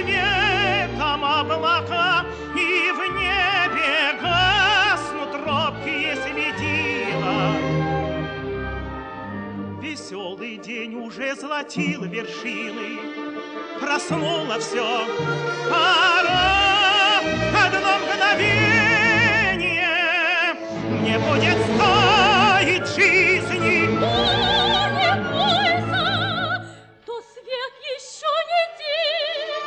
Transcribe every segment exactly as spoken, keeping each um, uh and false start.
светом облака, и в небе гаснут робкие светила. Веселый день уже золотил вершины, проснуло все. Пора, одно мгновение не будет стоить жизни. О, не бойся, то свет еще не день.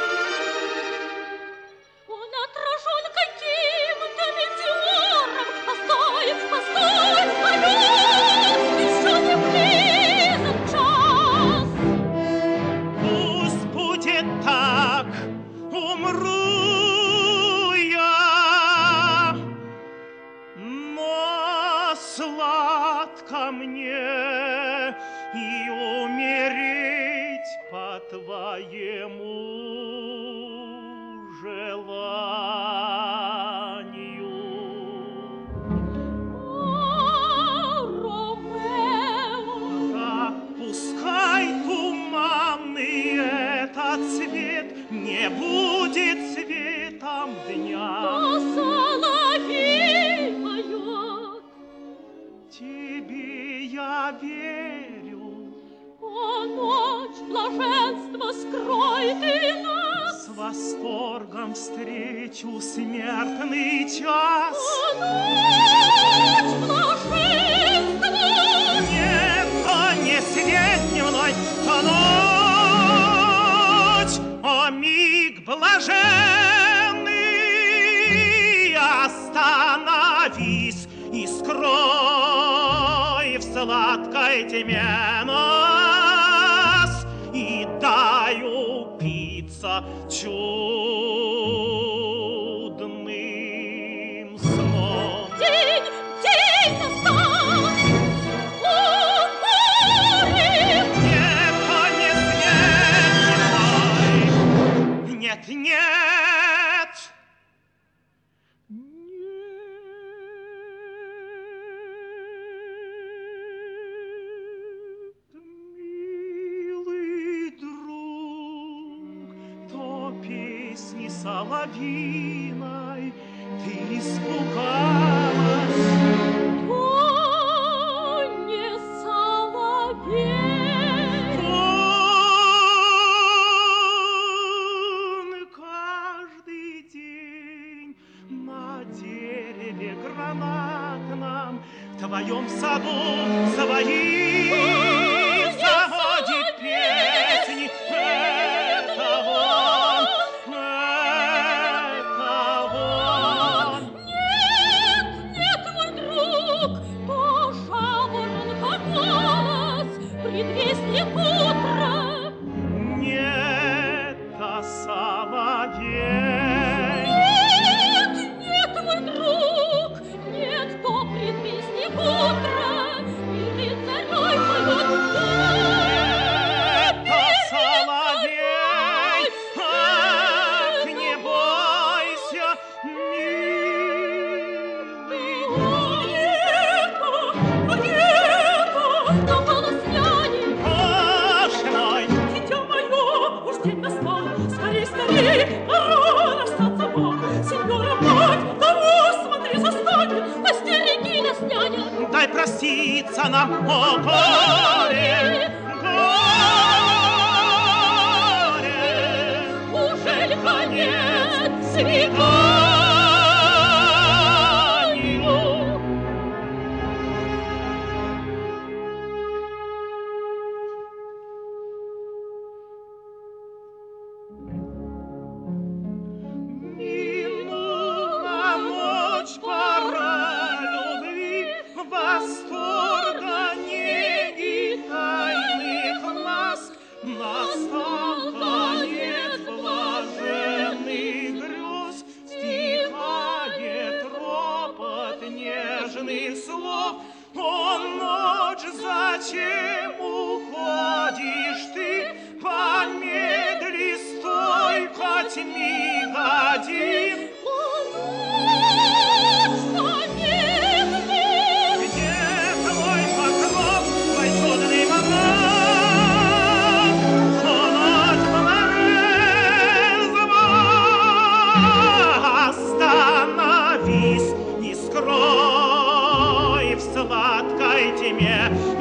Он отражен каким-то метеором. Постой, постой, алло, еще не близок час. Пусть будет так, умру я, но сладко мне и умереть по твоему желанию. О, Ромео, Да, пускай туманный этот свет не будет светом дня. о, соловей поет, Тебе я верю, о, ночь, блаженство, скрой ты нас. с восторгом встречу смертный час. О, ночь, блаженство, Нет, то не свет дневной, то ночь, о миг блаженный, остановись и скрой в сладкой тьме нас и дай упиться чудным сном. день, день настал. О, горе, Нет, то не свет дневной. Нет, нет. Нет, милый друг, то песни соловьиной ты испугалась. то не соловей. Он каждый день на дереве гранатном в твоем саду свои заводит песни. Это он, это он. Нет, нет, мой друг, то жаворонка голос, предвестник утра. Нет, а соловей. Нет, нет, мой друг, нет, то предвестник утра, и рыцарь мой поет. Это соловей. Ах, не бойся, милый друг. Где-то, где-то, то голос няни. Боже мой, Дитя мое, уж день настал, скорей, скорей, пора расстаться вам. Сеньора мать, того смотри, застанет, остереги нас, няня. дай проститься нам, о горе, горе. Ужель конец свиданию? Минула ночь, пора любви, восторга, неги, тайных ласк. Настал конец блаженных грез, Воротись, не скрой в сладкой тьме